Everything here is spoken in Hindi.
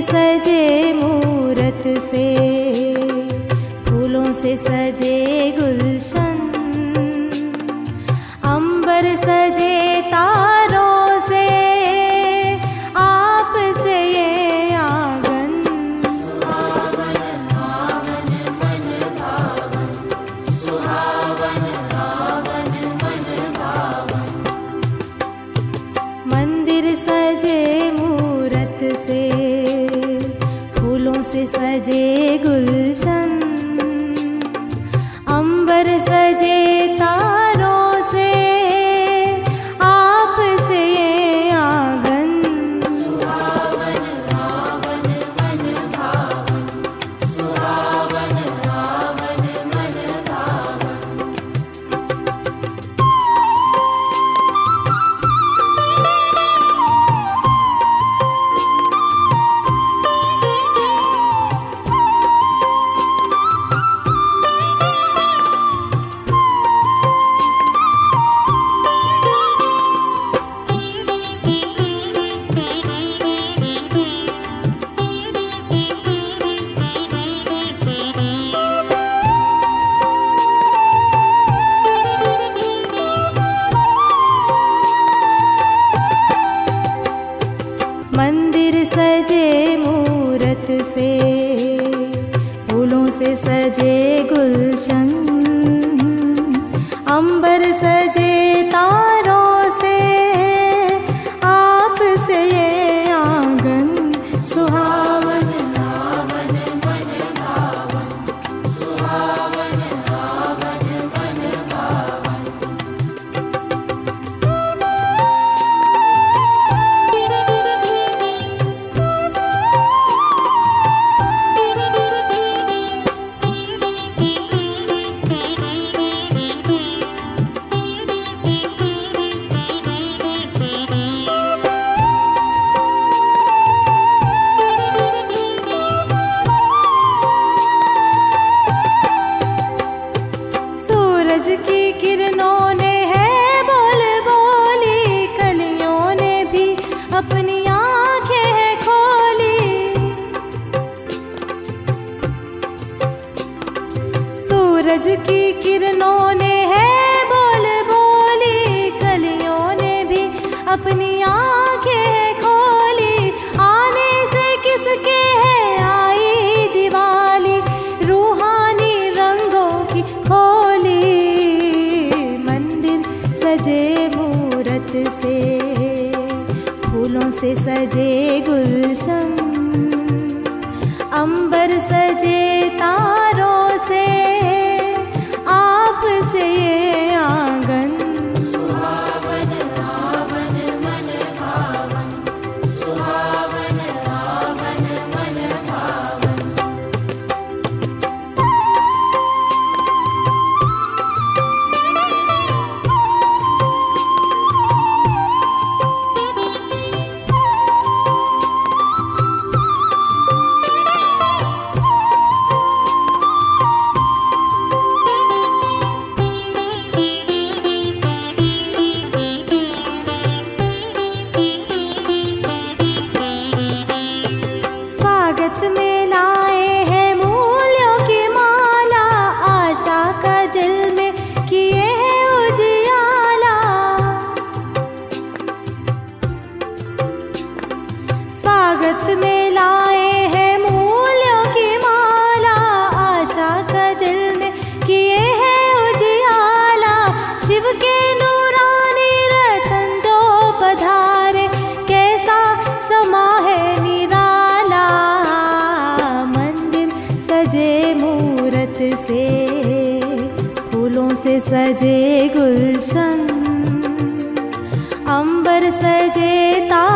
सजे मूरत से, फूलों से सजे गुलशन, अंबर सजे तारों से, आप से ये आंगन। सुहावन आवन मन भावन, सुहावन आवन मन भावन। मंदिर सजे मूरत से, फूलों से सजे गुलशन, अंबर सजे तारों से, आप से ये आंगन। सुहावन आवन मन भावन, सुहावन आवन मन भावन। मंदिर सजे मूरत से, फूलों से सजे गुलशन, अंबर सजे तारों से, आप से ये आंगन। सुहावन आवन मन भावन, सुहावन आवन मन भावन। सूरज की किरणों ने है बोल बोली, कलियों ने भी अपनी आंखें है खोली। सूरज की किरणों ने है बोल बोली, कलियों ने भी अपनी आंखें है खोली। आने से किसके है आई दिवाली, रूहानी रंगों की होली। मंदिर सजे मूरत से, फूलों से सजे गुलशन, अंबर सजे तारों से, आप से ये आंगन। सुहावन आवन मन भावन, सुहावन आवन मन भावन। स्वागत में लाए हैं मूल्यों की माला, आशा का दिल में किए हैं उजियाला। स्वागत में लाए हैं मूल्यों की माला, आशा का दिल में किए हैं उजियाला। शिव के नूरानी रतन जो पधारे, कैसा समा है निराला। मंदिर सजे मूरत से, फूलों से सजे गुलशन, अंबर सजे तारों